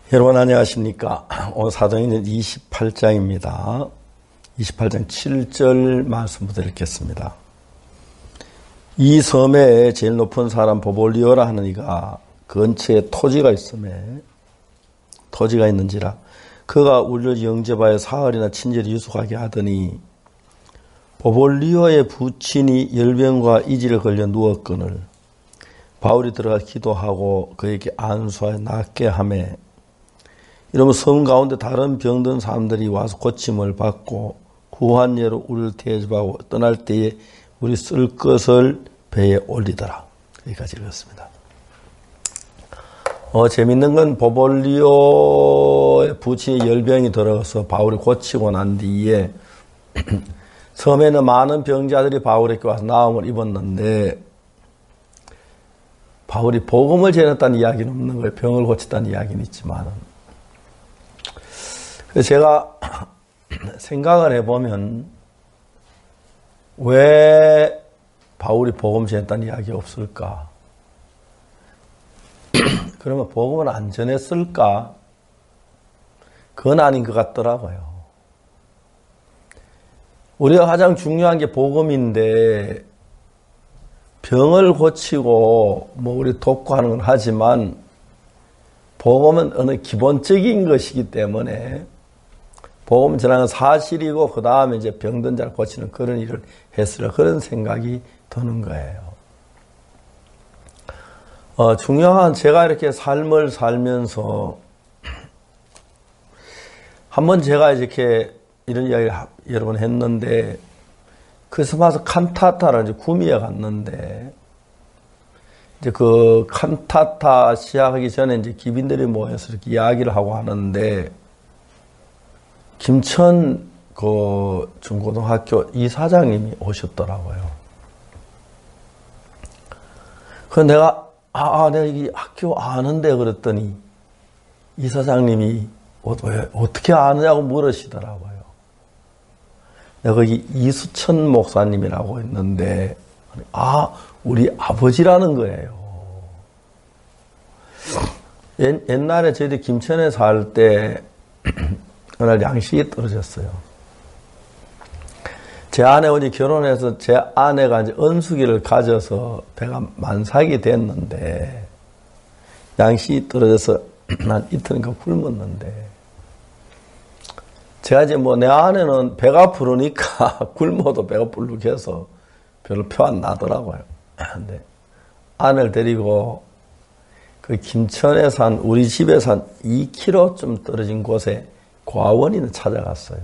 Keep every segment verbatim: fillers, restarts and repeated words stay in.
여러분 안녕하십니까? 오늘 사도행전 이십팔 장입니다. 이십팔 장 칠 절 말씀부터 읽겠습니다. 이 섬에 제일 높은 사람 보볼리오라 하는 이가 근처에 토지가 있음에 토지가 있는지라 그가 우리를 영접하여 사흘이나 친절히 유숙하게 하더니 보볼리오의 부친이 열병과 이질에 걸려 누웠거늘 바울이 들어가 기도하고 그에게 안수하여 낫게 하매 이러면 섬 가운데 다른 병든 사람들이 와서 고침을 받고 후한 예로 우리를 대접하고 떠날 때에 우리 쓸 것을 배에 올리더라. 여기까지 읽었습니다. 어, 재밌는 건 보볼리오의 부친이 열병이 들어서 바울이 고치고 난 뒤에 섬에는 많은 병자들이 바울에게 와서 나음을 입었는데 바울이 복음을 전했다는 이야기는 없는 거예요. 병을 고쳤다는 이야기는 있지만 그래서 제가 생각을 해보면 왜 바울이 복음 전했다는 이야기가 없을까? 그러면 복음을 안 전했을까? 그건 아닌 것 같더라고요. 우리가 가장 중요한 게 복음인데 병을 고치고 뭐 우리 돕고 하는 건 하지만 복음은 어느 기본적인 것이기 때문에 복음 전하는 사실이고 그 다음에 이제 병든 자를 고치는 그런 일을 했으라 그런 생각이 드는 거예요. 어, 중요한 제가 이렇게 삶을 살면서 한번 제가 이렇게 이런 이야기를 여러 번 했는데 크리스마스 칸타타를 이제 구미에 갔는데 이제 그 칸타타 시작하기 전에 이제 기빈들이 모여서 이렇게 이야기를 하고 하는데 김천 그 중고등학교 이사장님이 오셨더라고요. 그 내가 아, 아 내가 이 학교 아는데 그랬더니 이사장님이 어, 왜, 어떻게 아느냐고 물으시더라고요. 내가 거기 이수천 목사님이라고 했는데 아 우리 아버지라는 거예요. 옛, 옛날에 저희들 김천에 살 때 그날 양식이 떨어졌어요. 제 아내가 이제 결혼해서 제 아내가 이제 은숙이를 가져서 배가 만삭이 됐는데 양식이 떨어져서 난 이틀인가 굶었는데 제가 이제 뭐 내 아내는 배가 부르니까 굶어도 배가 불룩해서 별로 표 안 나더라고요. 근데 아내를 데리고 그 김천에 산 우리 집에서 한 이 킬로미터쯤 떨어진 곳에 과원인을 찾아갔어요.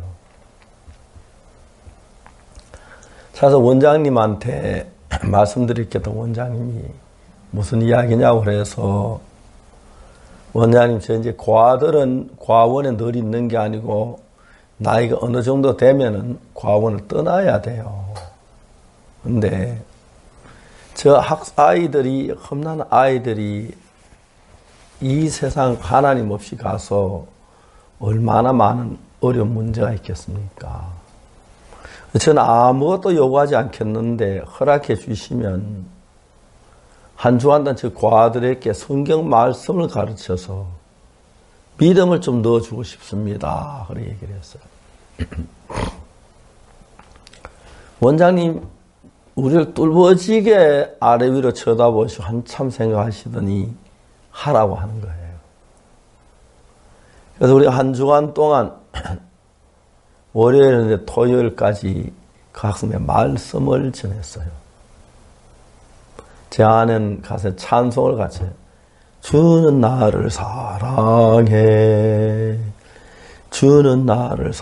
찾아서 원장님한테 말씀드렸겠던 원장님이 무슨 이야기냐고 그래서 원장님 저 이제 과들은 과원에 늘 있는 게 아니고 나이가 어느 정도 되면은 과원을 떠나야 돼요. 근데 저 학 아이들이 험난 아이들이 이 세상 하나님 없이 가서 얼마나 많은 어려운 문제가 있겠습니까? 저는 아무것도 요구하지 않겠는데 허락해 주시면 한 주간 동안 저 과들에게 성경 말씀을 가르쳐서 믿음을 좀 넣어주고 싶습니다. 그렇게 얘기를 했어요. 원장님 우리를 뚫어지게 아래 위로 쳐다보시고 한참 생각하시더니 하라고 하는 거예요. 그래서 우리가 한 주간 동안 월요일인데 토요일까지 그 학생의 말씀을 전했어요. 제 아내는 가서 찬송을 같이 주는 나를 사랑해 주는 나를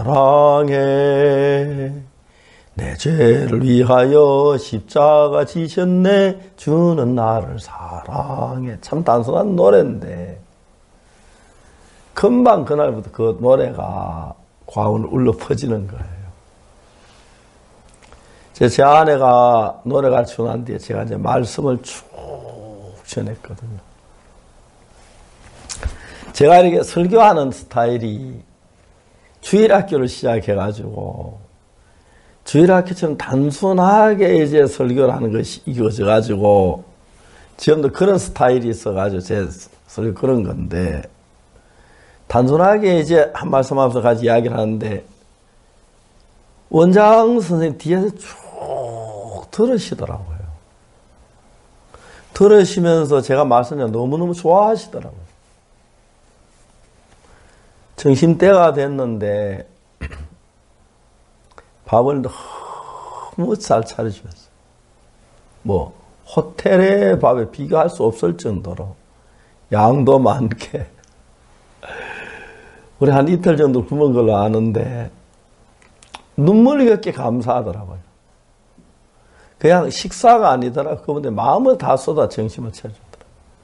사랑해 내 죄를 위하여 십자가 지셨네 주는 나를 사랑해 참 단순한 노래인데 금방 그날부터 그 노래가 과운을 울려 퍼지는 거예요. 제, 제 아내가 노래 가르치고 난 뒤에 제가 이제 말씀을 쭉 전했거든요. 제가 이렇게 설교하는 스타일이 주일학교를 시작해가지고 주일학교처럼 단순하게 이제 설교를 하는 것이 이루어져가지고 지금도 그런 스타일이 있어가지고 제 설교 그런 건데 단순하게 이제 한 말씀 하면서 같이 이야기를 하는데, 원장 선생님 뒤에서 쭉 들으시더라고요. 들으시면서 제가 말씀을 너무너무 좋아하시더라고요. 점심때가 됐는데 밥을 너무 잘 차려주셨어요. 뭐 호텔의 밥에 비교할 수 없을 정도로 양도 많게. 우리 한 이틀 정도 굶은 걸로 아는데 눈물겹게 감사하더라고요. 그냥 식사가 아니더라. 그분들 마음을 다 쏟아 정신을 차려주더라고요.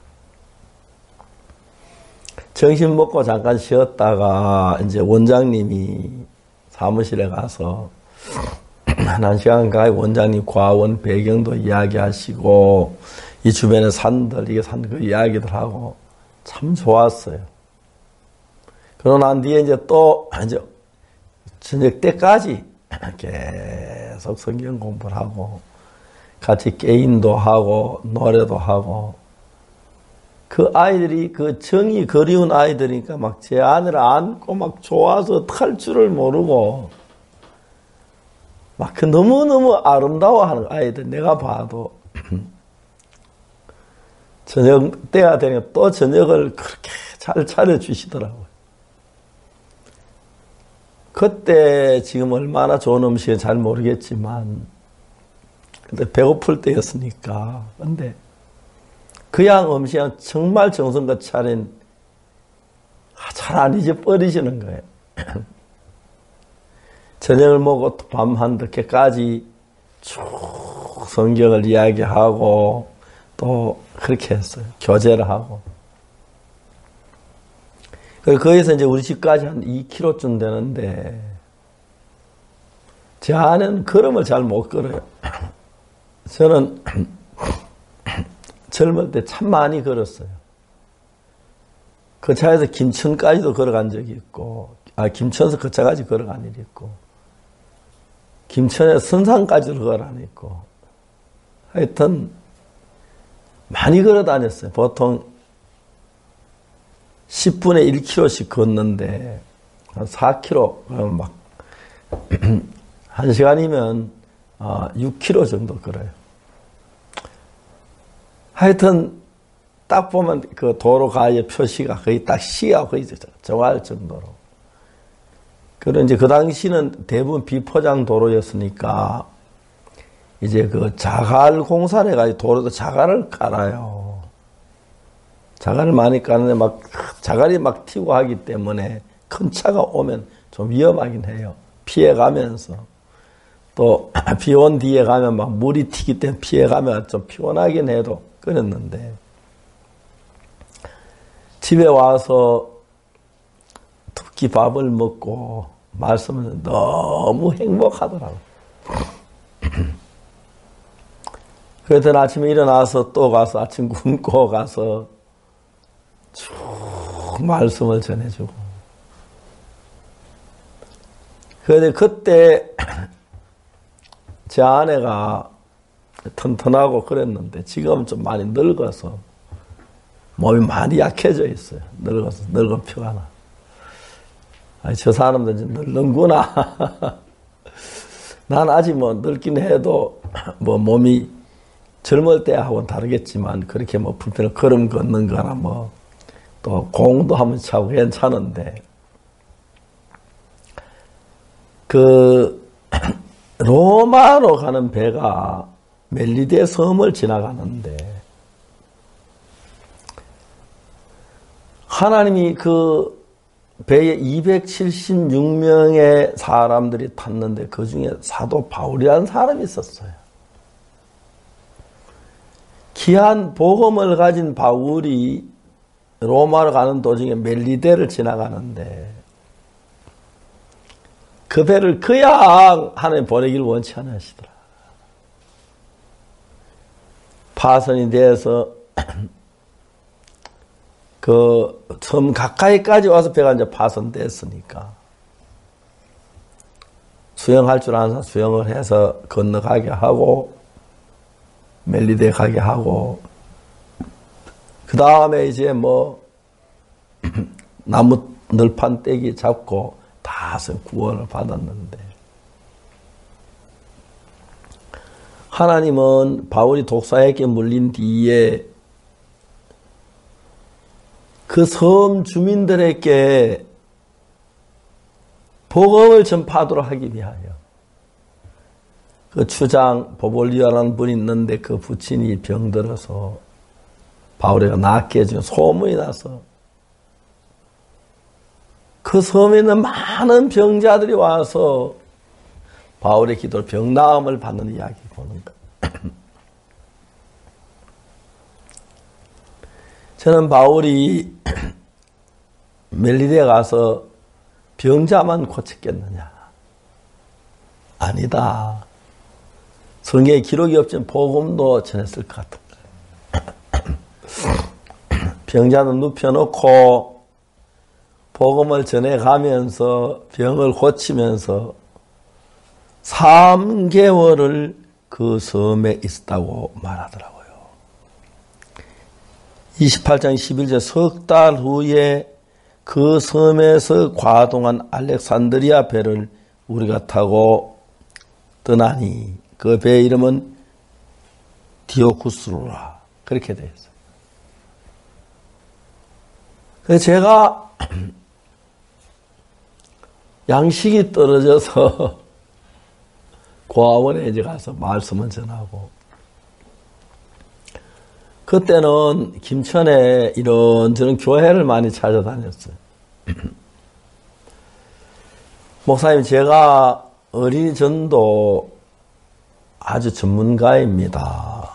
점심 먹고 잠깐 쉬었다가 이제 원장님이 사무실에 가서 한 시간 가까이 원장님 과원 배경도 이야기하시고 이 주변의 산들, 이게 산 그 이야기들 하고 참 좋았어요. 그러고 난 뒤에 이제 또 이제 저녁 때까지 계속 성경 공부를 하고 같이 게임도 하고 노래도 하고 그 아이들이 그 정이 그리운 아이들이니까 막 제 아내를 안고 막 좋아서 탈 줄을 모르고 막 그 너무너무 아름다워하는 아이들 내가 봐도 저녁 때가 되니까 또 저녁을 그렇게 잘 차려주시더라고요. 그때 지금 얼마나 좋은 음식인지 잘 모르겠지만 근데 배고플 때였으니까 근데 그양 음식은 정말 정성껏 차린 잘 안 잊어버리시는 거예요. 저녁을 먹고 밤 한늦게까지 쭉 성경을 이야기하고 또 그렇게 했어요. 교제를 하고. 그래서 거기서 이제 우리 집까지 한 이 킬로미터쯤 되는데 제 아내는 걸음을 잘 못 걸어요. 저는 젊을 때 참 많이 걸었어요. 그 차에서 김천까지도 걸어간 적이 있고, 아, 김천에서 그 차까지 걸어간 일이 있고, 김천에서 선산까지도 걸어간 일이 있고, 하여튼, 많이 걸어 다녔어요. 보통 십 분에 일 킬로미터씩 걷는데, 한 사 킬로미터, 그러면 막, 한 시간이면 육 킬로미터 정도 걸어요. 하여튼 딱 보면 그 도로 가의 표시가 거의 딱 시가 거의 정할 정도로. 그런 이제 그 당시는 대부분 비포장 도로였으니까 이제 그 자갈 공사를 해가지고 도로도 자갈을 깔아요. 자갈을 많이 까는데 막 자갈이 막 튀고 하기 때문에 큰 차가 오면 좀 위험하긴 해요. 피해가면서. 또 비 온 뒤에 가면 막 물이 튀기 때문에 피해가면 좀 피곤하긴 해도 그랬는데 집에 와서 두 끼 밥을 먹고 말씀을 너무 행복하더라고요. 그랬더니 아침에 일어나서 또 가서 아침 굶고 가서 쭉 말씀을 전해주고 그런데 그때 제 아내가 튼튼하고 그랬는데 지금은 좀 많이 늙어서 몸이 많이 약해져 있어요. 늙어서 늙은 표가 나. 아니, 저 사람들 이제 늙는구나. 난 아직 뭐 늙긴 해도 뭐 몸이 젊을 때하고는 다르겠지만 그렇게 뭐 불편한 걸음 걷는 거나 뭐 또 공도 한번 차고 괜찮은데 그 로마로 가는 배가 멜리데 섬을 지나가는데 하나님이 그 배에 이백칠십육 명의 사람들이 탔는데 그 중에 사도 바울이라는 사람이 있었어요. 귀한 복음을 가진 바울이 로마로 가는 도중에 멜리데를 지나가는데 그 배를 그냥 하나님 보내기를 원치 않으시더라. 파선이 돼서 그 섬 가까이까지 와서 배가 이제 파선됐으니까 수영할 줄 아는 사람 수영을 해서 건너가게 하고 멜리데 가게 하고 그 다음에 이제 뭐 나무 널판 떼기 잡고 다 구원을 받았는데, 하나님은 바울이 독사에게 물린 뒤에 그 섬 주민들에게 복음을 전파하도록 하기 위하여 그 추장 보볼리오라는 분이 있는데 그 부친이 병들어서 바울이가 낫게 해준 소문이 나서 그 섬에 있는 많은 병자들이 와서 바울의 기도로 병나음을 받는 이야기 보는 것. 저는 바울이 멜리데에 가서 병자만 고쳤겠느냐? 아니다. 성경에 기록이 없지만 복음도 전했을 것 같은 거예요. 병자는 눕혀놓고 복음을 전해가면서 병을 고치면서 삼 개월을 그 섬에 있었다고 말하더라고요. 이십팔 장 십일 절 석 달 후에 그 섬에서 과동한 알렉산드리아 배를 우리가 타고 떠나니 그 배의 이름은 디오쿠스로라. 그렇게 되어 있어요. 그래서 제가 양식이 떨어져서 고아원에 이제 가서 말씀을 전하고, 그때는 김천에 이런저런 교회를 많이 찾아다녔어요. 목사님, 제가 어린이 전도 아주 전문가입니다.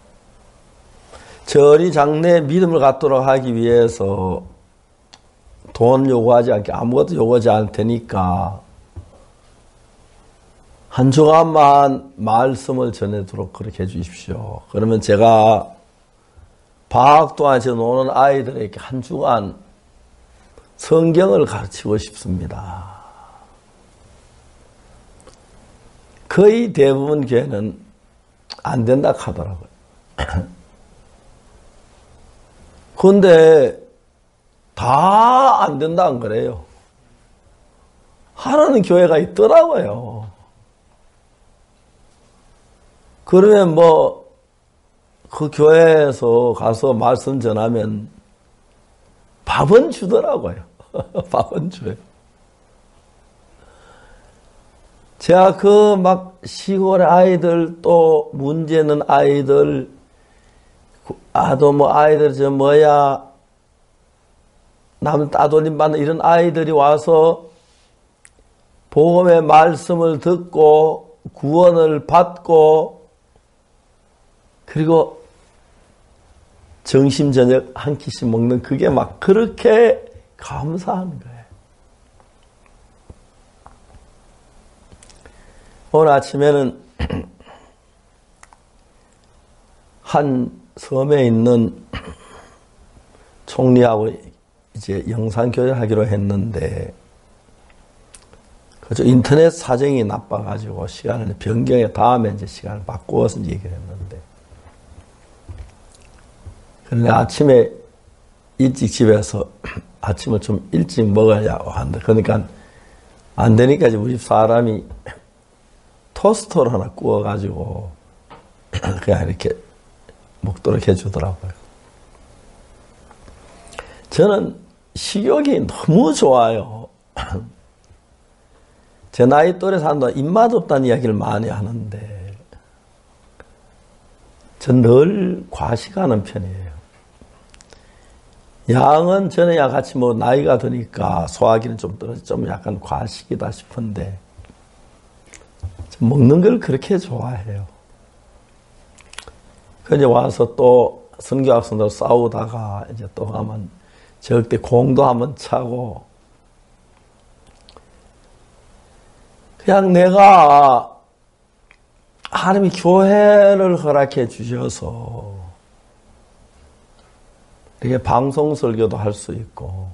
저 어린이 장래에 믿음을 갖도록 하기 위해서 돈 요구하지 않게 아무것도 요구하지 않을 테니까 한 주간만 말씀을 전해도록 그렇게 해주십시오. 그러면 제가 방학 동안 저 노는 아이들에게 한 주간 성경을 가르치고 싶습니다. 거의 대부분 교회는 안 된다 하더라고요. 그런데 다 안 된다는 거래요. 하라는 교회가 있더라고요. 그러면 뭐 그 교회에서 가서 말씀 전하면 밥은 주더라고요. 밥은 줘요. 제가 그 막 시골의 아이들, 또 문제 있는 아이들, 아도 뭐 아이들 저 뭐야 남 따돌림 받는 이런 아이들이 와서 복음의 말씀을 듣고 구원을 받고, 그리고 점심 저녁 한 끼씩 먹는 그게 막 그렇게 감사한 거예요. 오늘 아침에는 한 섬에 있는 총리하고 이제 영상교제를 하기로 했는데, 그저 인터넷 사정이 나빠가지고 시간을 변경해 다음에 이제 시간을 바꾸어서 얘기를 했는데, 그런데 아침에 일찍 집에서 아침을 좀 일찍 먹으려고 하는데, 그러니까 안 되니까 이제 우리 집 사람이 토스터를 하나 구워가지고 그냥 이렇게 먹도록 해주더라고요. 저는 식욕이 너무 좋아요. 제 나이 또래 사람도 입맛 없다는 이야기를 많이 하는데 전 늘 과식하는 편이에요. 양은 전에야 같이 뭐 나이가 드니까 소화기는 좀 떨어져 좀 약간 과식이다 싶은데 먹는 걸 그렇게 좋아해요. 그런데 와서 또 선교학생들 싸우다가 이제 또 하면 저때 공도 한번 차고, 그냥 내가 하나님이 교회를 허락해 주셔서 이렇게 방송 설교도 할 수 있고,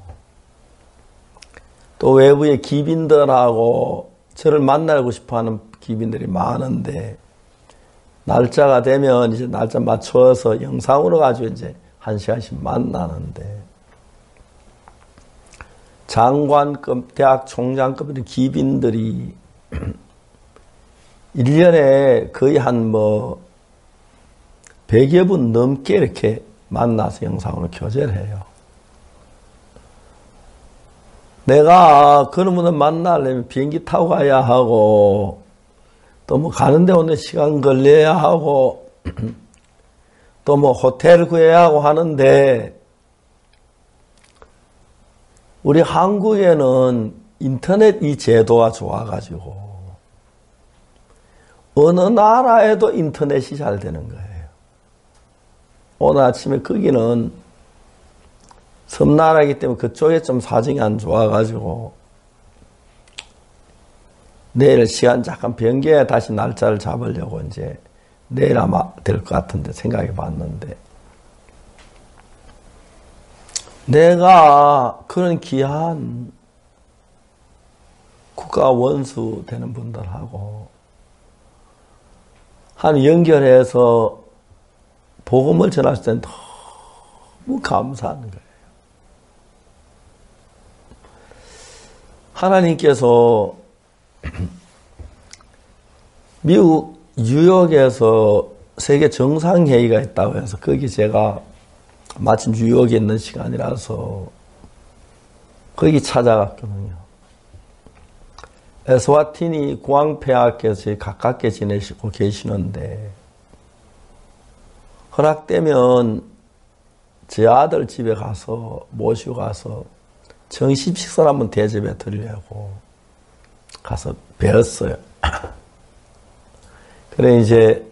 또 외부의 기빈들하고 저를 만나고 싶어하는 기빈들이 많은데, 날짜가 되면 이제 날짜 맞춰서 영상으로 가지고 이제 한 시간씩 만나는데, 장관급, 대학 총장급 이런 기빈들이 일 년에 거의 한 뭐 백여 분 넘게 이렇게 만나서 영상으로 교제를 해요. 내가 그런 분을 만나려면 비행기 타고 가야 하고 또 뭐 가는데 오는 시간 걸려야 하고 또 뭐 호텔 구해야 하고 하는데 우리 한국에는 인터넷 이 제도가 좋아가지고 어느 나라에도 인터넷이 잘 되는 거예요. 오늘 아침에 거기는 섬나라이기 때문에 그쪽에 좀 사정이 안 좋아가지고 내일 시간 잠깐 변경해 다시 날짜를 잡으려고 이제 내일 아마 될 것 같은데 생각해 봤는데 내가 그런 귀한 국가 원수 되는 분들하고 한 연결해서 복음을 전할 때는 너무 감사한 거예요. 하나님께서 미국 뉴욕에서 세계 정상회의가 있다고 해서 거기 제가 마침 뉴욕에 있는 시간이라서 거기 찾아갔거든요. 에스와티니 구앙폐하께서 가깝게 지내시고 계시는데 허락되면 제 아들 집에 가서 모시고 가서 점심 식사를 한번 대접해 드리려고 가서 배웠어요. 그래 이제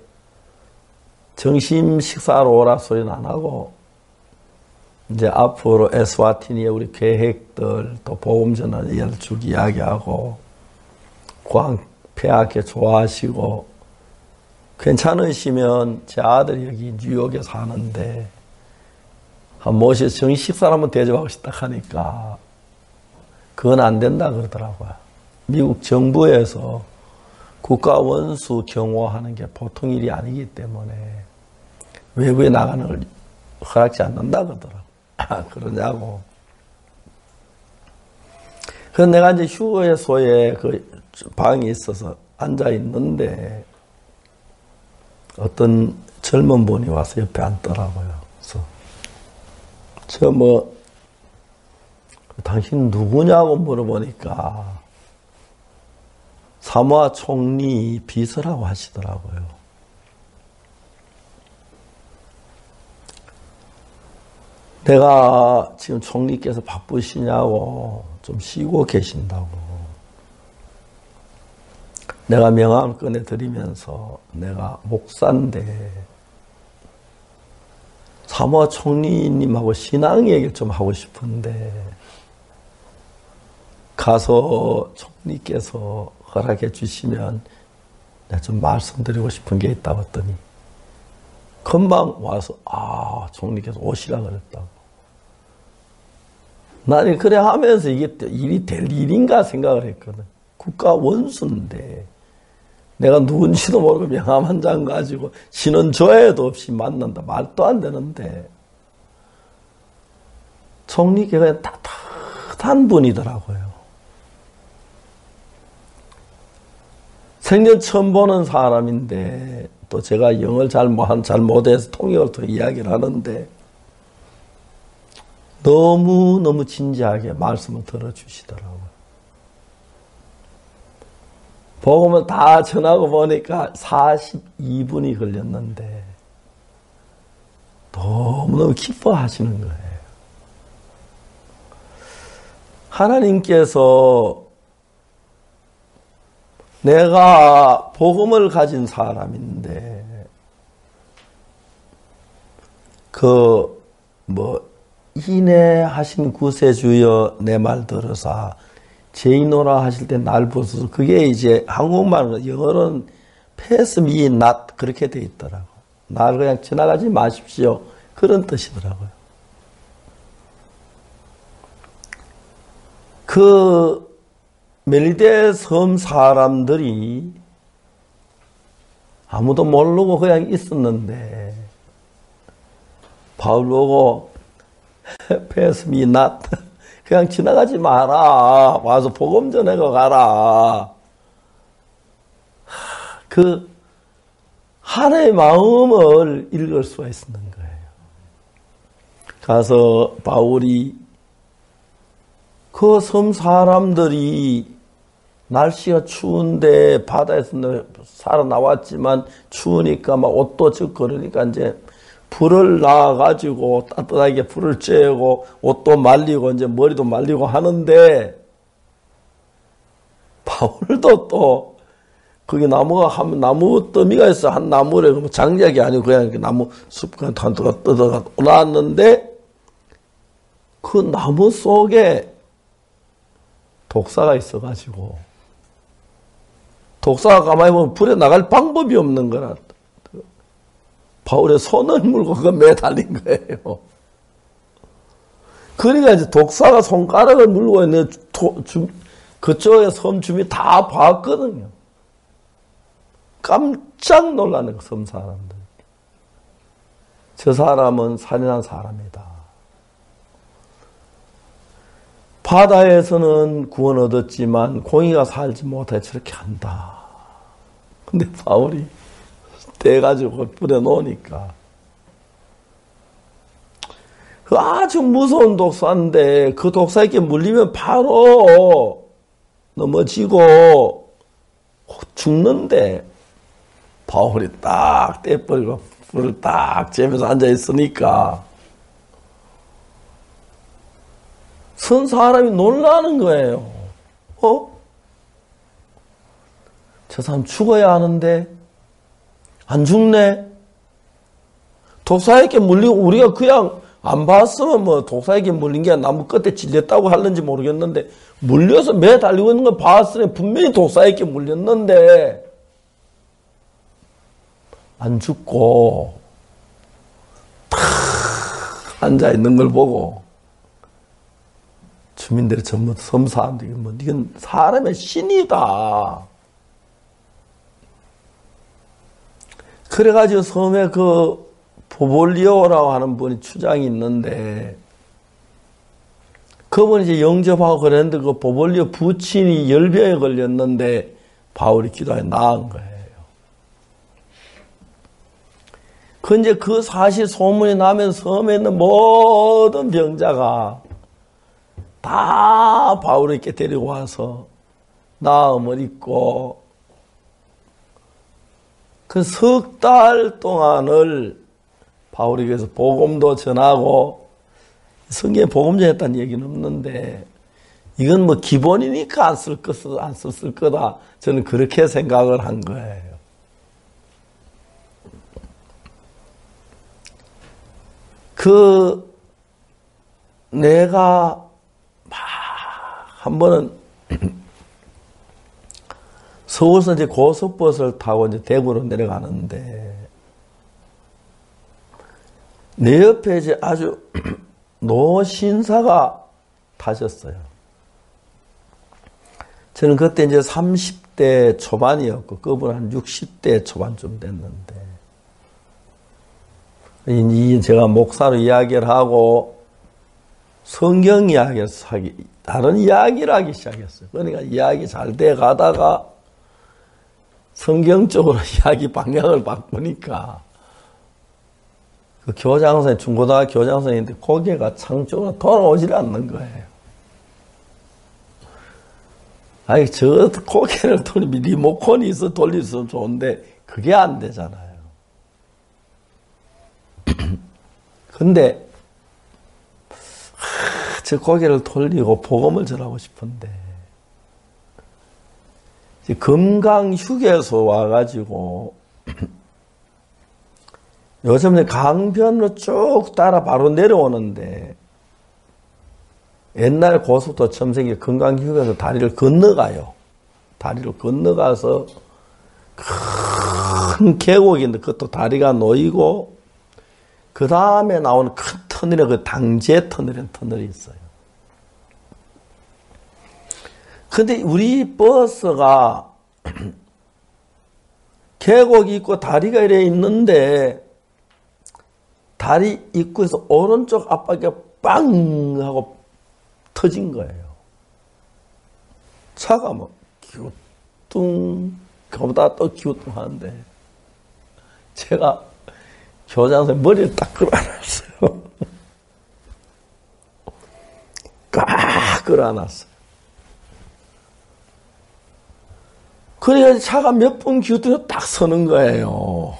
점심 식사로 오라 소리는 안 하고 이제 앞으로 에스와티니의 우리 계획들 또 복음 전환을 쭉 이야기하고 구앙폐하께 좋아하시고 괜찮으시면 제 아들이 여기 뉴욕에 사는데 한 모셔서 정식 식사를 한번 대접하고 싶다 하니까 그건 안 된다 그러더라고요. 미국 정부에서 국가 원수 경호하는 게 보통 일이 아니기 때문에 외부에 나가는 걸 허락지 않는다 그러더라고요. 아, 그러냐고. 그래서 내가 이제 휴게소에 그 방이 있어서 앉아 있는데 어떤 젊은 분이 와서 옆에 앉더라고요. 그래서 저 뭐 당신 누구냐고 물어보니까 사모아 총리 비서라고 하시더라고요. 내가 지금 총리께서 바쁘시냐고 좀 쉬고 계신다고. 내가 명함을 꺼내드리면서 내가 목사인데 사모아 총리님하고 신앙 얘기를 좀 하고 싶은데 가서 총리께서 허락해 주시면 내가 좀 말씀드리고 싶은 게 있다고 했더니 금방 와서 아 총리께서 오시라 그랬다고. 나는 그래 하면서 이게 일이 될 일인가 생각을 했거든. 국가 원수인데 내가 누군지도 모르고 명함 한 장 가지고 신원 조회도 없이 만난다. 말도 안 되는데 총리께서 따뜻한 분이더라고요. 생전 처음 보는 사람인데 또 제가 영어를 잘, 못, 잘 못해서 통역을 통해 이야기를 하는데 너무너무 진지하게 말씀을 들어주시더라고요. 복음을 다 전하고 보니까 사십이 분이 걸렸는데 너무너무 기뻐하시는 거예요. 하나님께서 내가 복음을 가진 사람인데 그 뭐 인애하신 구세주여 내 말 들으사 죄인오라 하실 때 날 부수소. 그게 이제 한국말은 영어로는 pass me not 그렇게 돼 있더라고. 날 그냥 지나가지 마십시오. 그런 뜻이더라고요. 그 멜리데 섬 사람들이 아무도 모르고 그냥 있었는데 바울 보고 pass me not 그냥 지나가지 마라. 와서 복음 전해가 가라. 그 하나의 마음을 읽을 수가 있는 거예요. 가서 바울이 그 섬 사람들이 날씨가 추운데 바다에서 살아나왔지만 추우니까 막 옷도 젖고 그러니까 이제 불을 놔가지고 따뜻하게 불을 쬐고 옷도 말리고 이제 머리도 말리고 하는데 바울도 또 거기 나무가 한 나무 더미가 있어. 한 나무래 장작이 아니고 그냥 나무 숲과 단도가 뜯어가 올라왔는데 그 나무 속에 독사가 있어가지고 독사가 가만히 보면 불에 나갈 방법이 없는 거라. 바울의 손을 물고 그거 매달린 거예요. 그러니까 이제 독사가 손가락을 물고 있는 도, 주, 그쪽에 섬 주민이 다 봤거든요. 깜짝 놀라는 거, 섬 사람들. 저 사람은 살인한 사람이다. 바다에서는 구원 얻었지만 공의가 살지 못해 저렇게 한다. 근데 바울이 떼가지고 뿌려 놓으니까 그 아주 무서운 독사인데 그 독사에게 물리면 바로 넘어지고 죽는데 바울이 딱 떼버리고 불을 딱 쬐면서 앉아 있으니까 선 사람이 놀라는 거예요. 어? 저 사람 죽어야 하는데 안 죽네? 독사에게 물리고 우리가 그냥 안 봤으면 뭐 독사에게 물린 게 나무 끝에 찔렸다고 할는지 모르겠는데 물려서 매 달리고 있는 걸 봤으니 분명히 독사에게 물렸는데 안 죽고 탁 앉아 있는 걸 보고 주민들이 전부 섬 사람들이 뭐 이건 사람의 신이다. 그래가지고 섬에 그 보볼리오라고 하는 분이 추장이 있는데 그분이 이제 영접하고 그랬는데 그 보볼리오 부친이 열병에 걸렸는데 바울이 기도하여 나은 거예요. 그 이제 그 사실 소문이 나면 섬에 있는 모든 병자가 다 바울에게 데리고 와서 나음을 입고 그 석 달 동안을 바울에게서 복음도 전하고 성경에 복음 전했다는 얘기는 없는데 이건 뭐 기본이니까 안 쓸 것을 안 썼을 거다. 저는 그렇게 생각을 한 거예요. 그 내가 막 한 번은 서울서 이제 고속버스를 타고 이제 대구로 내려가는데 내 옆에 이제 아주 노신사가 타셨어요. 저는 그때 이제 삼십 대 초반이었고 그분은 한 육십 대 초반쯤 됐는데 이 제가 목사로 이야기를 하고 성경 이야기를 하기 다른 이야기를 하기 시작했어요. 그러니까 이야기 잘 돼 가다가 성경적으로 이야기 방향을 바꾸니까 그 교장선생, 중고등학교 교장선생인데 고개가 창쪽으로 돌아오질 않는 거예요. 아니, 저 고개를 돌리면 리모컨이 있어 돌릴 수 좋은데 그게 안 되잖아요. 근데 저 고개를 돌리고 복음을 전하고 싶은데 금강 휴게소 와가지고 요즘 강변으로 쭉 따라 바로 내려오는데 옛날 고속도로 처음 생긴 금강 휴게소 다리를 건너가요. 다리를 건너가서 큰 계곡인데 그것도 다리가 놓이고 그 다음에 나오는 큰 터널에 그 당제 터널이라는 터널이 있어요. 근데 우리 버스가 계곡이 있고 다리가 이래 있는데 다리 입구에서 오른쪽 앞바퀴가 빵 하고 터진 거예요. 차가 막 기우뚱, 그보다 또 기우뚱 하는데, 제가 교장선생님 머리를 딱 끌어안았어요. 꽉 끌어안았어요. 그래야 차가 몇 분 기우뚱 딱 서는 거예요.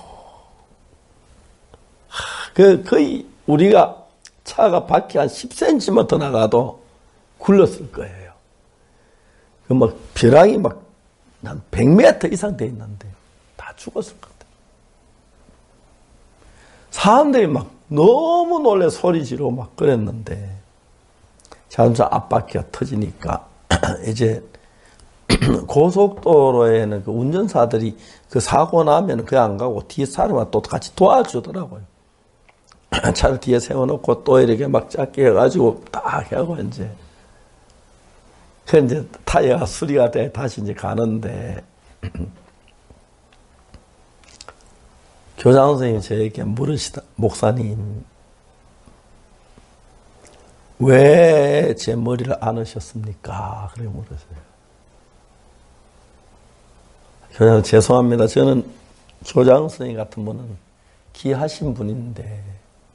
그, 거의 우리가 차가 밖에 한 십 센티미터만 더 나가도 굴렀을 거예요. 그 막 벼랑이 막 한 백 미터 이상 돼 있는데 다 죽었을 것 같아요. 사람들이 막 너무 놀래 소리 지르고 막 그랬는데 자동차 앞바퀴가 터지니까 이제 고속도로에는 그 운전사들이 그 사고 나면 그냥 안 가고 뒤에 사람과 또 같이 도와주더라고요. 차를 뒤에 세워놓고 또 이렇게 막 작게 해가지고 딱 하고 이제 그 이제 타이어가 수리가 돼 다시 이제 가는데 교장 선생님이 저에게 물으시다. 목사님 왜 제 머리를 안으셨습니까? 그렇게 물으세요. 교장 죄송합니다. 저는 교장 선생님 같은 분은 귀하신 분인데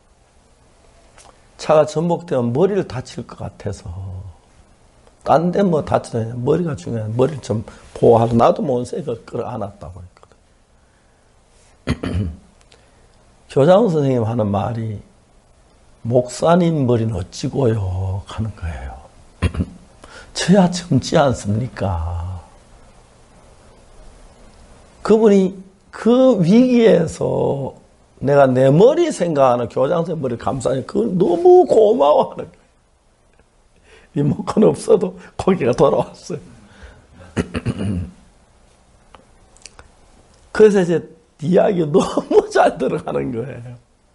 차가 전복되면 머리를 다칠 것 같아서 딴 데 뭐 다치냐 머리가 중요해. 머리를 좀 보호하고 나도 못새걸 끌어안았다고 했거든. 교장 선생님 하는 말이 목사님 머리는 어찌고요 하는 거예요. 저야 젊지 않습니까? 그분이 그 위기에서 내가 내 머리 생각하는 교장 선생님 머리를 감싸니 그건 너무 고마워하는 거예요. 리모컨 없어도 거기가 돌아왔어요. 그래서 이제 이야기 너무 잘 들어가는 거예요.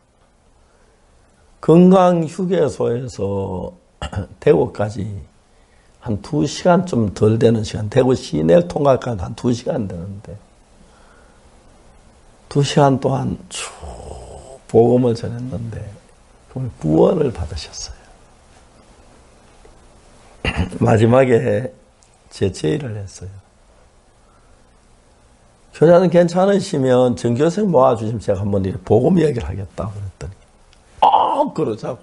건강휴게소에서 대구까지 한 두 시간 좀 덜 되는 시간, 대구 시내를 통과까지 한 두 시간 되는데, 두 시간 동안 쭉 복음을 전했는데, 구원을 받으셨어요. 마지막에 제 제의를 했어요. 교장님 괜찮으시면 전교생 모아주시면 제가 한번 복음 이야기를 하겠다고 그랬더니 아 그러자고.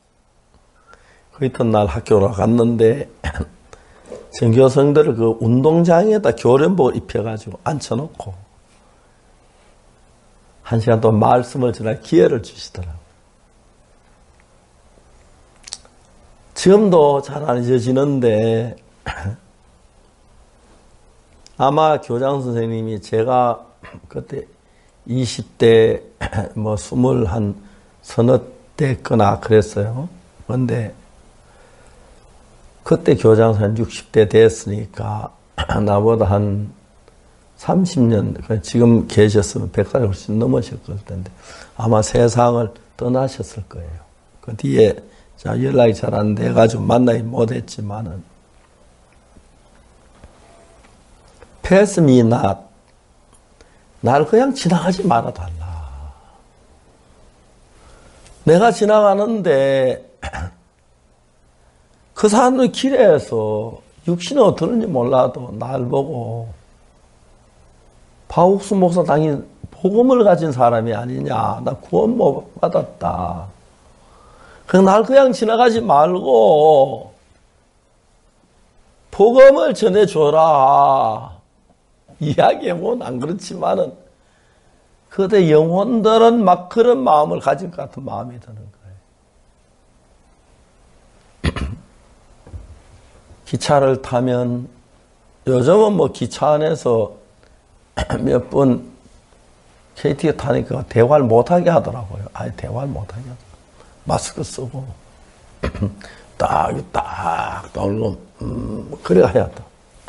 그 이튿날 학교로 갔는데 전교생들을 그 운동장에다 교련복을 입혀가지고 앉혀놓고 한 시간 동안 말씀을 전할 기회를 주시더라고요. 지금도 잘 안 잊어지는데 아마 교장 선생님이 제가 그때 이십 대 뭐 스물 한 서너 대거나 그랬어요. 그런데 그때 교장 선생님 육십 대 됐으니까 나보다 한 삼십 년 지금 계셨으면 백 살이 훨씬 넘으셨을 텐데 아마 세상을 떠나셨을 거예요. 그 뒤에 자, 연락이 잘 안 돼가지고 만나지 못했지만은, pass me not. 날 그냥 지나가지 말아달라. 내가 지나가는데, 그 사람들 길에서 육신이 어떠는지 몰라도 날 보고, 박옥수 목사 당연히 복음을 가진 사람이 아니냐. 나 구원 못 받았다. 그냥 날 그냥 지나가지 말고 복음을 전해줘라. 이야기해보면 안 그렇지만은 그대 영혼들은 막 그런 마음을 가질 것 같은 마음이 드는 거예요. 기차를 타면 요즘은 뭐 기차 안에서 몇 분 케이티엑스 타니까 대화를 못하게 하더라고요. 아예 대화를 못하게 하더라고요. 마스크 쓰고 딱 딱 떨고 음, 그래야 해야 돼.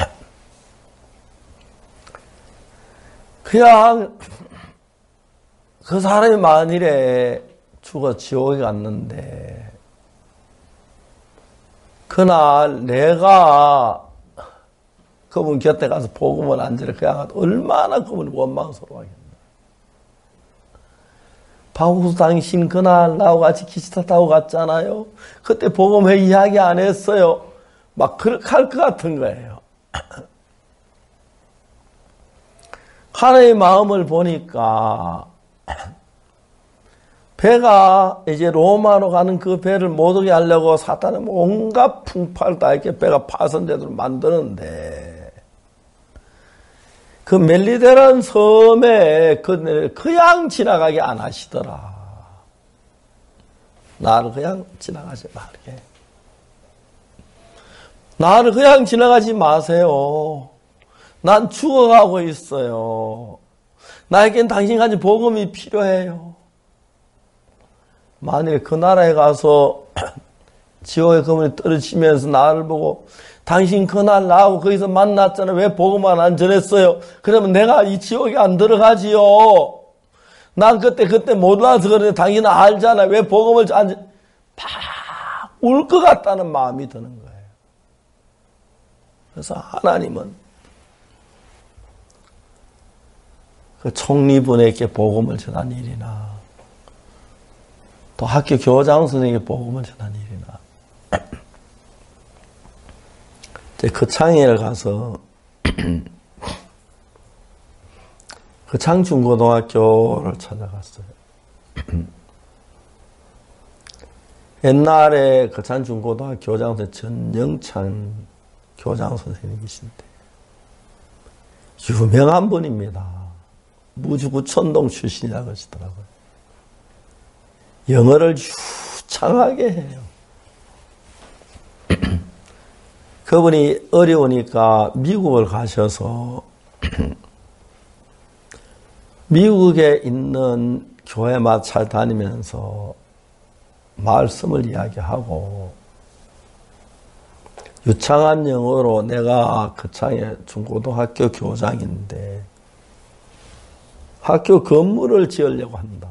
그냥 그 사람이 만일에 죽어 지옥에 갔는데 그날 내가 그분 곁에 가서 복음을 안 전해 그냥 얼마나 그분이 원망스러워하겠나. 박옥수 당신 그날 나하고 같이 기차 타고 갔잖아요. 그때 복음회 이야기 안 했어요. 막 그렇게 할 것 같은 거예요. 하나님의 마음을 보니까 배가 이제 로마로 가는 그 배를 못 오게 하려고 사탄은 온갖 풍파를 다 이렇게 배가 파손되도록 만드는데 그 멜리데라는 섬에 그 그냥 지나가게 안 하시더라. 나를 그냥 지나가지 말게. 나를 그냥 지나가지 마세요. 난 죽어가고 있어요. 나에겐 당신까지 복음이 필요해요. 만일 그 나라에 가서 지옥의 그물이 떨어지면서 나를 보고 당신 그날 나하고 거기서 만났잖아. 왜 복음만 안 전했어요? 그러면 내가 이 지옥에 안 들어가지요. 난 그때 그때 몰라서 그런데 당신은 알잖아. 왜 복음을 안 전... 울 것 같다는 마음이 드는 거예요. 그래서 하나님은 그 총리분에게 복음을 전한 일이나 또 학교 교장 선생님에게 복음을 전한 일이나 이제 그 창에를 가서 그 창중고등학교를 찾아갔어요. 옛날에 그 창중고등학교 교장 선생님 전영찬 교장 선생님이신데 유명한 분입니다. 무주구천동 출신이라고 하시더라고요. 영어를 유창하게 해요. 그분이 어려우니까 미국을 가셔서 미국에 있는 교회마다 잘 다니면서 말씀을 이야기하고 유창한 영어로 내가 그 창에 중고등학교 교장인데 학교 건물을 지으려고 한다.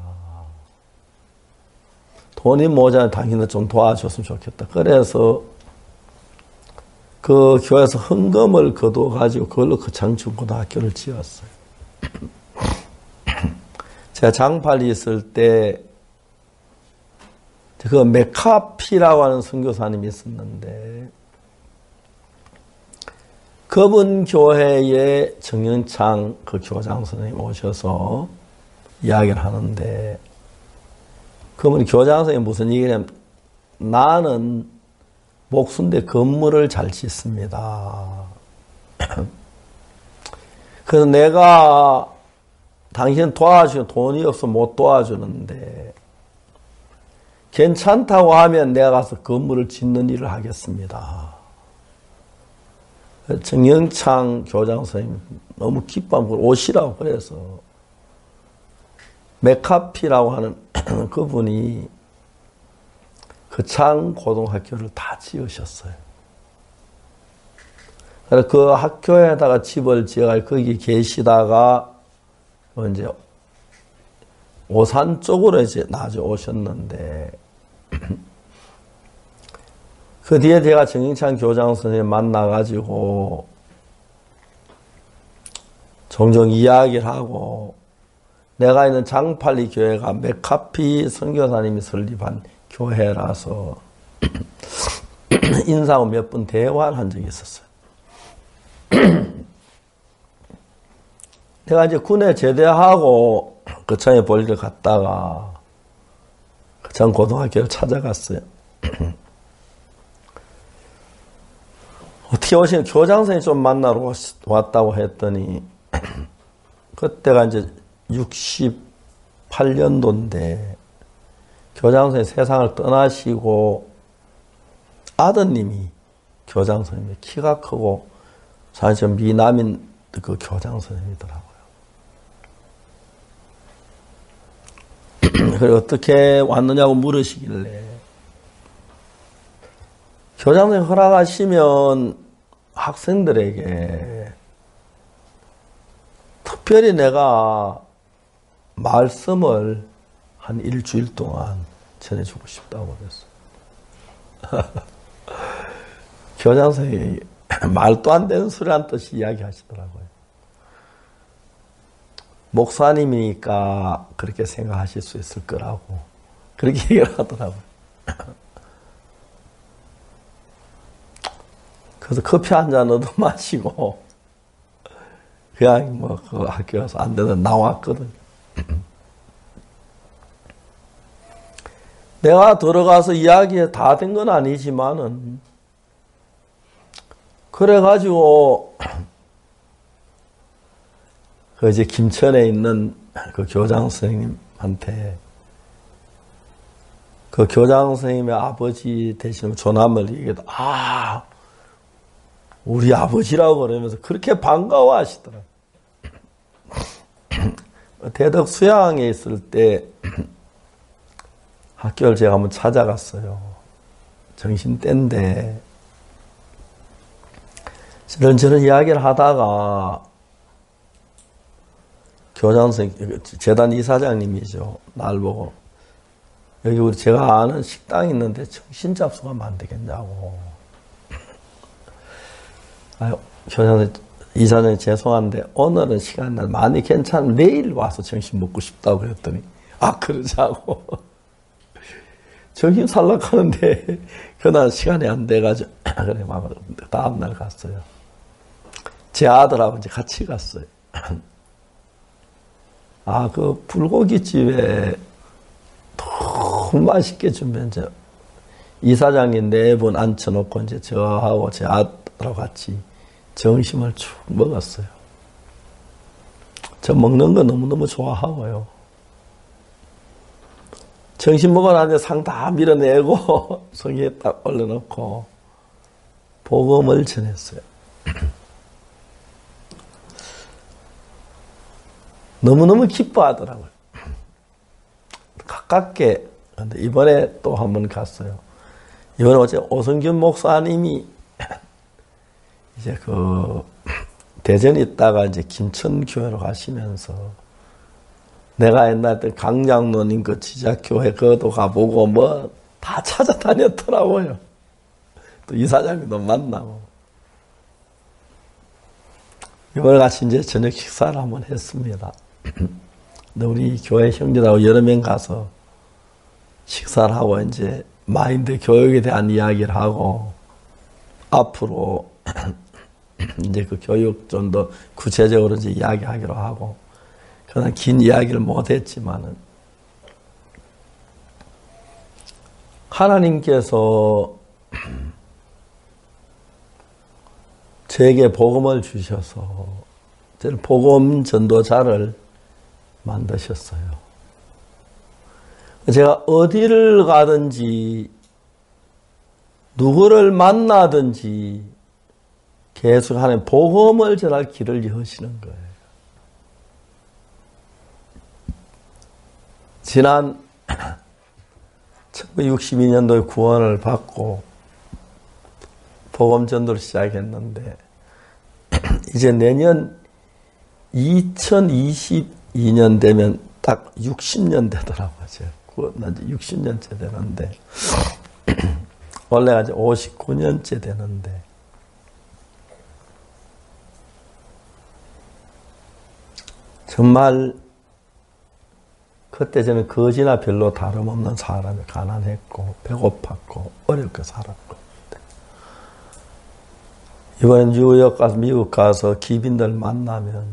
돈이 모자라 당신은 좀 도와줬으면 좋겠다. 그래서 그 교회에서 헌금을 거둬가지고 그걸로 그 창중고등학교를 지었어요. 제가 장팔리 있을 때 그 메카피라고 하는 선교사님이 있었는데 그분 교회에 정영창 그 교장 선생님 오셔서 이야기를 하는데 그분이 교장 선생님이 무슨 얘기냐면 나는 목수인데 건물을 잘 짓습니다. 그래서 내가 당신 도와주면 돈이 없어 못 도와주는데 괜찮다고 하면 내가 가서 건물을 짓는 일을 하겠습니다. 정영창 교장 선생님 너무 기뻐하고 오시라고 그래서 메카피라고 하는 그분이 그 창 고등학교를 다 지으셨어요. 그래서 그 학교에다가 집을 지어갈 거기 계시다가 이제 오산 쪽으로 이제 나중에 오셨는데 그 뒤에 제가 정영찬 교장 선생님 만나가지고 종종 이야기를 하고 내가 있는 장팔리 교회가 메카피 선교사님이 설립한 교회라서 인사하고 몇 번 대화를 한 적이 있었어요. 내가 이제 군에 제대하고 그 창에 볼일을 갔다가 그 창 고등학교를 찾아갔어요. 어떻게 오시는 교장 선생님 좀 만나러 왔다고 했더니 그때가 이제 육십팔 년도인데 교장 선생님 세상을 떠나시고 아드님이 교장 선생님이 키가 크고 사실 미남인 그 교장 선생님이더라고요. 그리고 어떻게 왔느냐고 물으시길래 교장 선생님 허락하시면 학생들에게 특별히 내가 말씀을 한 일주일 동안 전해주고 싶다고 그랬어요. 교장 선생님이 말도 안 되는 소리란 뜻이 이야기하시더라고요. 목사님이니까 그렇게 생각하실 수 있을 거라고 그렇게 얘기를 하더라고요. 그래서 커피 한 잔 얻어 마시고, 그냥 뭐, 그 학교 가서 안 되면 나왔거든. 내가 들어가서 이야기가 다 된 건 아니지만은, 그래가지고, 그 이제 김천에 있는 그 교장 선생님한테, 그 교장 선생님의 아버지 되시는 조남을 얘기해도, 아, 우리 아버지라고 그러면서 그렇게 반가워 하시더라. 대덕 수양에 있을 때 학교를 제가 한번 찾아갔어요. 정신 때인데, 이런저런 이야기를 하다가 교장 선생님, 재단 이사장님이죠. 날 보고, 여기 우리 제가 아는 식당이 있는데 정신 잡수가면 안 되겠냐고. 아유, 교장 이사장님 죄송한데 오늘은 시간 날 많이 괜찮으면 내일 와서 점심 먹고 싶다고 그랬더니, 아, 그러자고. 정신 살락하는데 그날 시간이 안 돼가지고 그래 막 다음날 갔어요. 제 아들하고 이제 같이 갔어요. 아, 그 불고기집에 너무 맛있게 준비한 이제 이사장님 네 분 앉혀놓고 이제 저하고 제 아들하고 같이 점심을 쭉 먹었어요. 저 먹는 거 너무너무 좋아하고요. 점심 먹고 나서 상 다 밀어내고 성의에 딱 올려놓고 복음을 전했어요. 너무너무 기뻐하더라고요. 가깝게. 근데 이번에 또 한 번 갔어요. 이번에 어제 오성균 목사님이 이제 그 대전에 있다가 이제 김천교회로 가시면서 내가 옛날 때 강장로님 그 지자교회 그것도 가보고 뭐 다 찾아다녔더라고요. 또 이사장님도 만나고. 이번에 같이 이제 저녁 식사를 한번 했습니다. 근데 우리 교회 형제들하고 여러 명 가서 식사를 하고 이제 마인드 교육에 대한 이야기를 하고 앞으로 이제 그 교육 좀 더 구체적으로 이제 이야기하기로 하고, 그러나 긴 이야기를 못했지만은 하나님께서 제게 복음을 주셔서 저를 복음 전도자를 만드셨어요. 제가 어디를 가든지 누구를 만나든지 계속 하나님 복음을 전할 길을 여시는 거예요. 지난 천구백육십이 년도에 구원을 받고 복음 전도를 시작했는데 이제 내년 이천이십이 년 되면 딱 육십 년 되더라고요. 제가 구원한 지 육십 년째 되는데 원래가 이제 오십구 년째 되는데 정말 그때 저는 거지나 별로 다름없는 사람이 가난했고 배고팠고 어렵게 살았고, 이번엔 뉴욕 가서 미국 가서 기빈들 만나면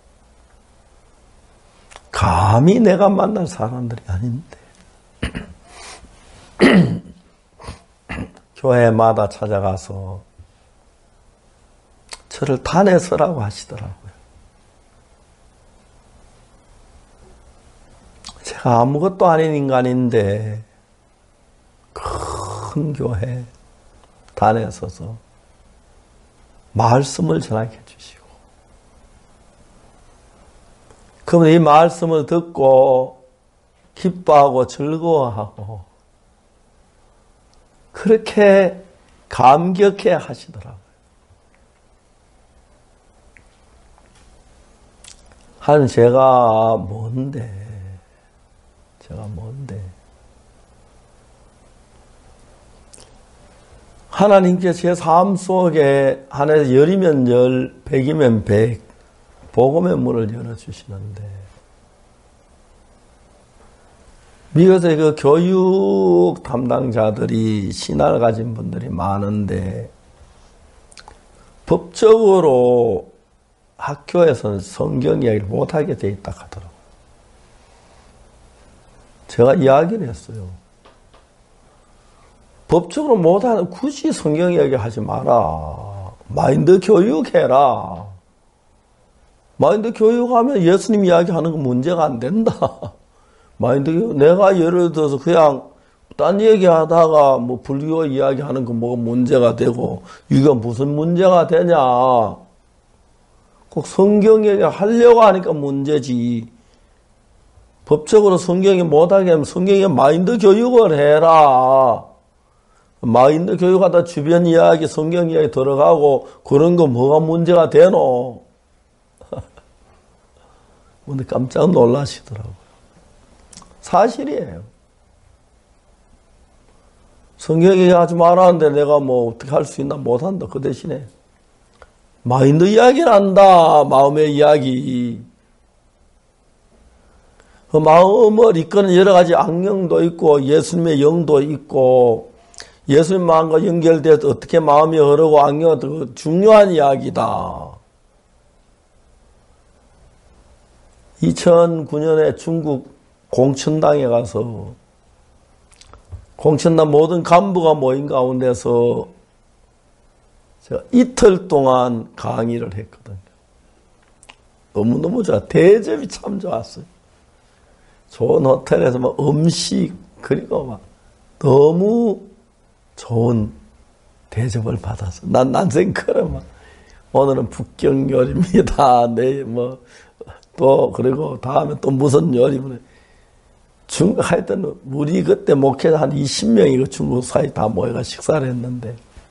감히 내가 만날 사람들이 아닌데 교회마다 찾아가서 저를 단에 서라고 하시더라고요. 제가 아무것도 아닌 인간인데 큰 교회 단에 서서 말씀을 전하게 해주시고, 그러면 이 말씀을 듣고 기뻐하고 즐거워하고 그렇게 감격해 하시더라고요. 하나님, 제가 뭔데? 제가 뭔데? 하나님께서 제 삶 속에 하나에서 열이면 열, 백이면 백, 복음의 문을 열어주시는데, 미국에서 그 교육 담당자들이 신앙을 가진 분들이 많은데, 법적으로 학교에서는 성경 이야기를 못하게 돼 있다 하더라고요. 제가 이야기를 했어요. 법적으로 못하는 굳이 성경 이야기 하지 마라. 마인드 교육해라. 마인드 교육하면 예수님 이야기하는 건 문제가 안 된다. 마인드 교육, 내가 예를 들어서 그냥 딴 얘기하다가 뭐 불교 이야기하는 건 뭐가 문제가 되고 이게 무슨 문제가 되냐. 꼭 성경 얘기 하려고 하니까 문제지. 법적으로 성경이 못하게 하면 성경에 마인드 교육을 해라. 마인드 교육하다 주변 이야기, 성경 이야기 들어가고 그런 거 뭐가 문제가 되노? 근데 깜짝 놀라시더라고요. 사실이에요. 성경 얘기하지 말았는데 내가 뭐 어떻게 할 수 있나 못한다. 그 대신에 마인드 이야기를 한다. 마음의 이야기. 그 마음을 이끄는 여러 가지 악령도 있고 예수님의 영도 있고 예수님 마음과 연결돼서 어떻게 마음이 흐르고 악령이 더 중요한 이야기다. 이천구 년에 중국 공천당에 가서 공천당 모든 간부가 모인 가운데서 제가 이틀 동안 강의를 했거든요. 너무너무 좋아. 대접이 참 좋았어요. 좋은 호텔에서 막 음식, 그리고 막 너무 좋은 대접을 받아서. 난 난생커녕 막, 오늘은 북경 요리입니다. 내일 뭐, 또, 그리고 다음에 또 무슨 요리입니다. 중국, 하여튼, 우리 그때 목회자 한 이십 명이 그 중국 사이 다 모여가 식사를 했는데,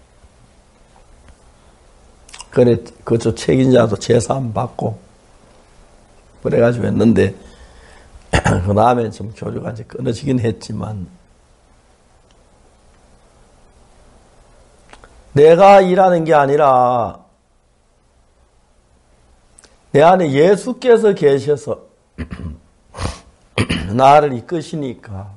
그래, 그저 책임자도 제삼 받고, 그래가지고 했는데, 그 다음에 좀 교류가 이제 끊어지긴 했지만, 내가 일하는 게 아니라, 내 안에 예수께서 계셔서, 나를 이끄시니까,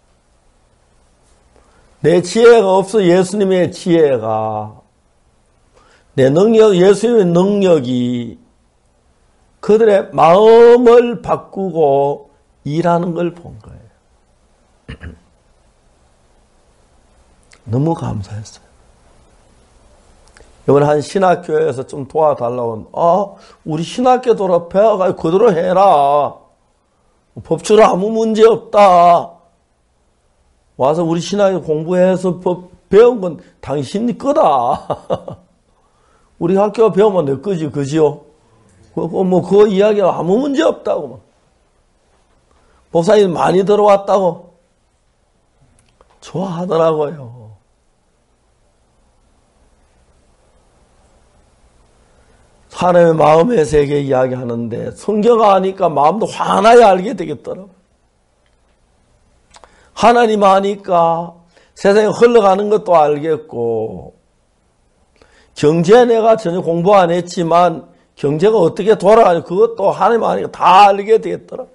내 지혜가 없어 예수님의 지혜가, 내 능력, 예수님의 능력이 그들의 마음을 바꾸고 일하는 걸 본 거예요. 너무 감사했어요. 이번에 한 신학교에서 좀 도와달라고, 아, 우리 신학교 돌아 배워가지고 그대로 해라. 법적으로 아무 문제 없다. 와서 우리 신학교 공부해서 법 배운 건 당신이 거다. 우리 학교가 배우면 내 거지, 그지요? 뭐, 그 이야기가 아무 문제 없다고. 목사님 많이 들어왔다고. 좋아하더라고요. 하나님의 마음의 세계 이야기하는데 성경을 아니까 마음도 환하게 알게 되겠더라고요. 하나님 아니까 세상에 흘러가는 것도 알겠고 경제 내가 전혀 공부 안 했지만 경제가 어떻게 돌아가는지 그것도 하나님 아니까 다 알게 되겠더라고요.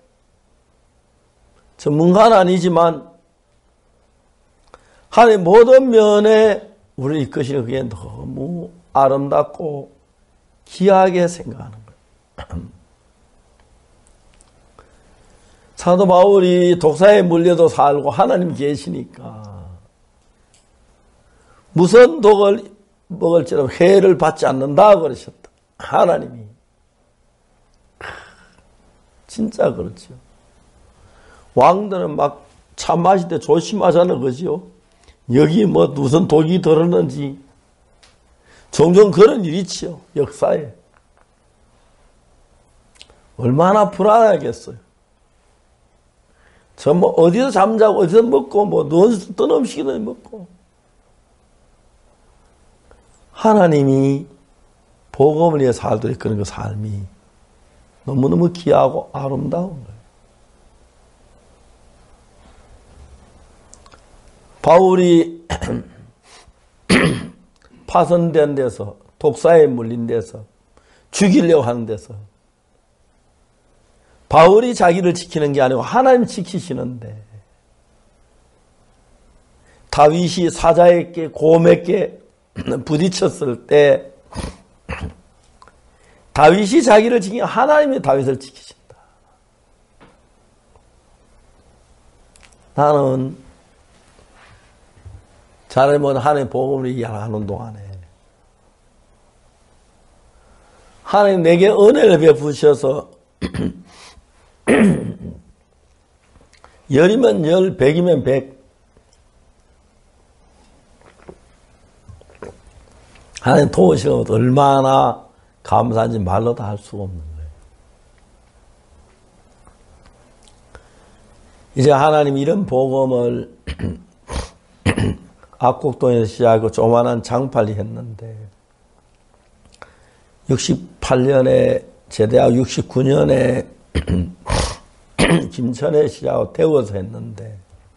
전문가는 아니지만 하나님 모든 면에 우리를 이끄시는 그게 너무 아름답고 귀하게 생각하는 거예요. 사도 바울이 독사에 물려도 살고 하나님 계시니까 무슨 독을 먹을지라도 해를 받지 않는다 그러셨다. 하나님이. 진짜 그렇죠. 왕들은 막 차 마실 때 조심하잖아, 그죠? 여기 뭐 무슨 독이 들었는지 종종 그런 일이 있지요, 역사에. 얼마나 불안하겠어요. 저 뭐 어디서 잠자고 어디서 먹고 뭐 어떤 음식이든 먹고. 하나님이 복음을 위해 살도록 그런 그 삶이 너무너무 귀하고 아름다운 거예요. 바울이 파손된 데서, 독사에 물린 데서, 죽이려고 하는 데서 바울이 자기를 지키는 게 아니고 하나님 지키시는데 다윗이 사자에게 곰에게 부딪혔을 때 다윗이 자기를 지킨 하나님이 다윗을 지키신다. 나는 잘하면 하나님 복음을 이해하는 동안에 하나님 내게 은혜를 베푸셔서 열이면 열, 백이면 백. 하나님 도우시면 얼마나 감사한지 말로 다 할 수가 없는 거예요. 이제 하나님 이런 복음을 악곡동에서 시작하고 조만한 장팔이 했는데 육십팔 년에 제대하고 육십구 년에 김천에 시작하고 태워서 했는데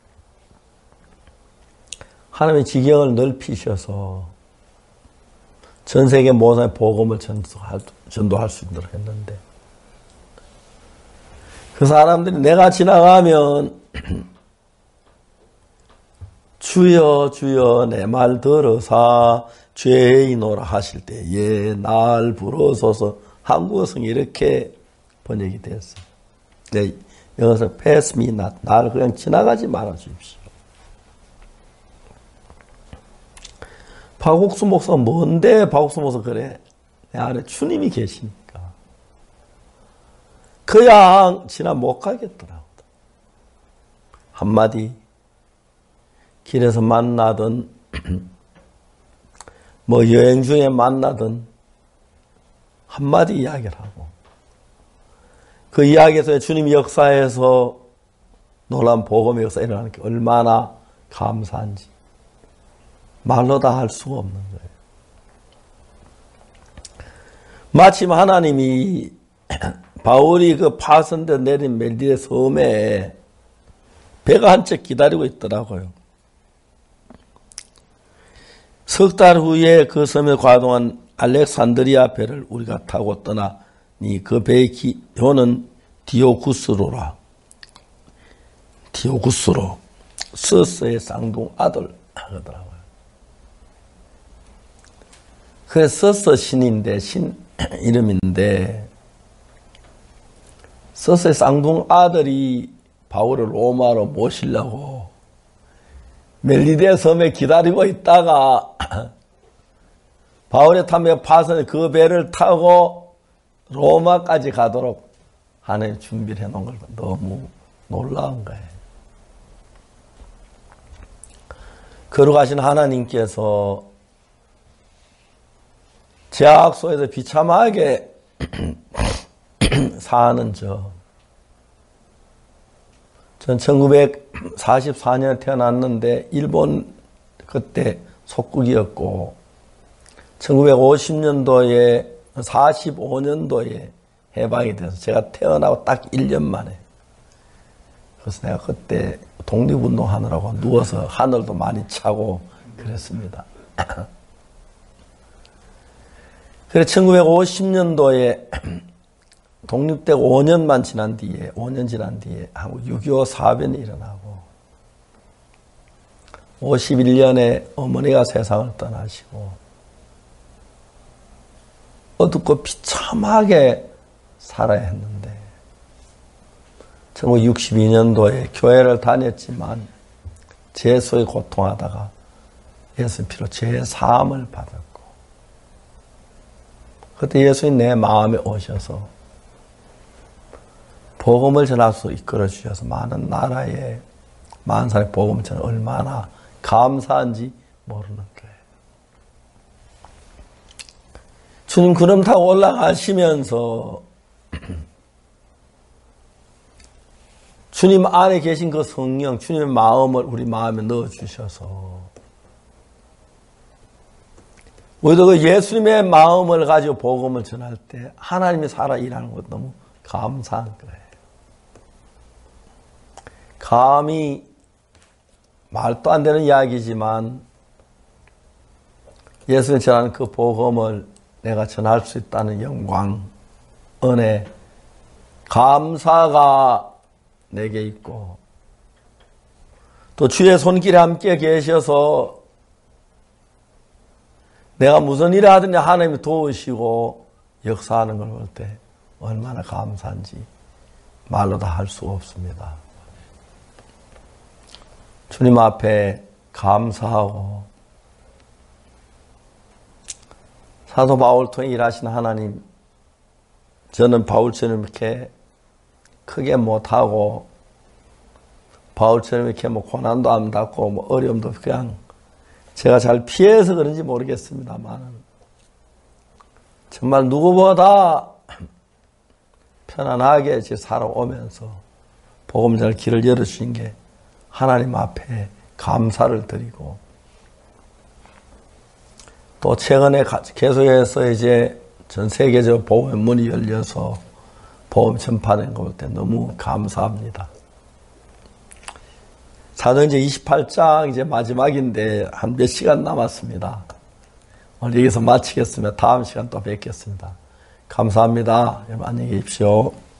하나님의 지경을 넓히셔서 전 세계 모든 사람의 복음을 전도할, 전도할 수 있도록 했는데 그 사람들이 내가 지나가면 주여 주여 내 말 들으사 죄인오라 하실 때에 날 부르소서. 한국어성이 이렇게 번역이 되었어요. 네, 여기서 pass me not. 나를 그냥 지나가지 말아 주십시오. 박옥수 목사가 뭔데 박옥수 목사가 그래? 내 안에 주님이 계시니까. 그냥 지나 못 가겠더라고. 한마디 길에서 만나든 뭐 여행 중에 만나든 한마디 이야기를 하고 그 이야기에서 주님이 역사에서 놀라운 복음의 역사 일어나는 게 얼마나 감사한지 말로 다 할 수가 없는 거예요. 마침 하나님이 바울이 그 파선돼 내린 멜디의 섬에 배가 한 채 기다리고 있더라고요. 석 달 후에 그 섬에 과동한 알렉산드리아 배를 우리가 타고 떠나니 그 배의 기호는 디오구스로라. 디오구스로. 서스의 쌍둥 아들 하더라고요. 그래서 서스 신인데 신 이름인데 서스의 쌍둥 아들이 바울을 로마로 모시려고 멜리데 섬에 기다리고 있다가 바울의 탐에 파선에 그 배를 타고 로마까지 가도록 하나님 준비를 해놓은 걸 너무 놀라운 거예요. 걸어가신 하나님께서 제약소에서 비참하게 사는 저, 전 천구백사십사 년에 태어났는데 일본 그때 속국이었고 천구백오십 년도에 사십오 년도에 해방이 돼서 제가 태어나고 딱 일 년 만에 그래서 내가 그때 독립운동하느라고 누워서 하늘도 많이 차고 그랬습니다. 그래서 천구백오십 년도에 독립되고 오 년만 지난 뒤에, 오 년 지난 뒤에 한국 육이오 사변이 일어나고, 오십일 년에 어머니가 세상을 떠나시고, 어둡고 비참하게 살아야 했는데, 천구백육십이 년도에 교회를 다녔지만, 재수에 고통하다가 예수님 피로 죄 사함을 받았고, 그때 예수님 내 마음에 오셔서, 복음을 전할 수 이끌어 주셔서 많은 나라에 많은 사람의 복음을 전해 얼마나 감사한지 모르는 거예요. 주님 구름 타고 올라가시면서 주님 안에 계신 그 성령, 주님의 마음을 우리 마음에 넣어 주셔서 우리도 그 예수님의 마음을 가지고 복음을 전할 때 하나님이 살아 일하는 것 너무 감사한 거예요. 감히 말도 안 되는 이야기지만 예수님 전하는 그 복음을 내가 전할 수 있다는 영광, 은혜, 감사가 내게 있고 또 주의 손길에 함께 계셔서 내가 무슨 일을 하든지 하나님이 도우시고 역사하는 걸 볼 때 얼마나 감사한지 말로 다 할 수가 없습니다. 주님 앞에 감사하고 사도 바울 통해 일하신 하나님, 저는 바울처럼 이렇게 크게 못하고 바울처럼 이렇게 뭐 고난도 안 닿고 뭐 어려움도 그냥 제가 잘 피해서 그런지 모르겠습니다만 정말 누구보다 편안하게 살아오면서 복음전할 길을 열어주신 게 하나님 앞에 감사를 드리고, 또 최근에 계속해서 이제 전 세계적 복음의 문이 열려서 복음 전파된 거 볼 때 너무 감사합니다. 사도행전 이십팔 장 이제 마지막인데 한 몇 시간 남았습니다. 오늘 여기서 마치겠습니다. 다음 시간 또 뵙겠습니다. 감사합니다. 여러분 안녕히 계십시오.